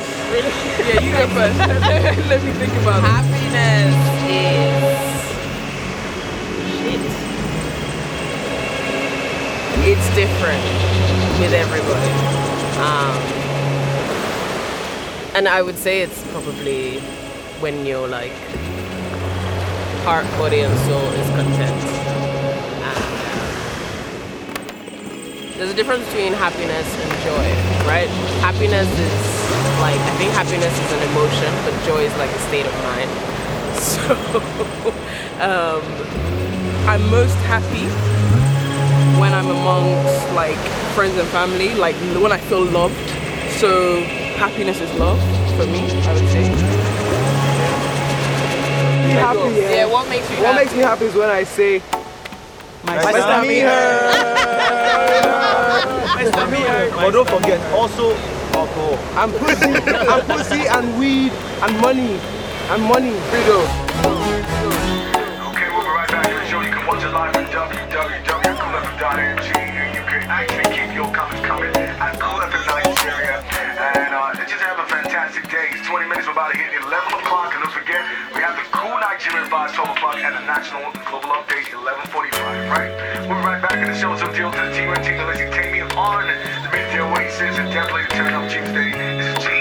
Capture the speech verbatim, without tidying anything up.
Really? Yeah, you go first. Let me think about it. Happiness is shit. It's different with everybody. Um, and I would say it's probably when you're like heart, body, and soul is content. And, uh, there's a difference between happiness and joy, right? Happiness is like, I think happiness is an emotion, but joy is like a state of mind. So, um, I'm most happy when I'm amongst like friends and family, like when I feel loved. So happiness is love for me, I would say. Be happy, yeah. yeah, what makes you What happy? makes me happy is when I say, My nice to meet her. Nice to meet her. But don't forget, also alcohol. I'm pussy, I'm pussy and weed and money and money. Freedom. Okay, we'll be right back to the show. You can watch it live at w w w dot cool f m dot n g, and you can actually keep your comments coming at Cool F M Nigeria. And uh, just have a fantastic day. It's twenty minutes, we're about to hit eleven o'clock. And don't forget, we have the Cool Nigerian vibe twelve o'clock and the National Global Update eleven forty-five, right? We'll be right back in the show. So deal to the T N T, the Lizzie Tammy on the Midday Oasis, and definitely the Turn Up Tuesday. This is G